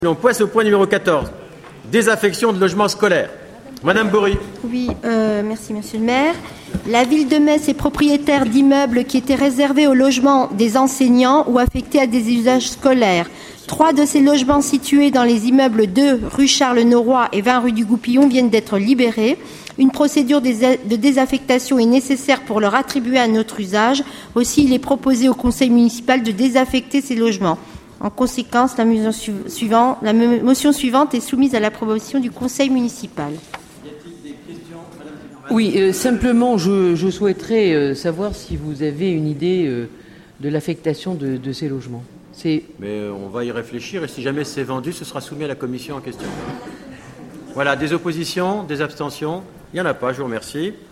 On passe au point numéro 14. Désaffection de logements scolaires. Madame Bory. Oui, merci Monsieur le maire. La ville de Metz est propriétaire d'immeubles qui étaient réservés au logement des enseignants ou affectés à des usages scolaires. 3 de ces logements situés dans les immeubles 2 rue Charles-Noroy et 20 rue du Goupillon viennent d'être libérés. Une procédure de désaffectation est nécessaire pour leur attribuer un autre usage. Aussi, il est proposé au conseil municipal de désaffecter ces logements. En conséquence, la motion suivante est soumise à l'approbation du conseil municipal. Oui, simplement, je souhaiterais savoir si vous avez une idée de l'affectation de ces logements. Mais on va y réfléchir et si jamais c'est vendu, ce sera soumis à la commission en question. Voilà, des oppositions, des abstentions. Il n'y en a pas, je vous remercie.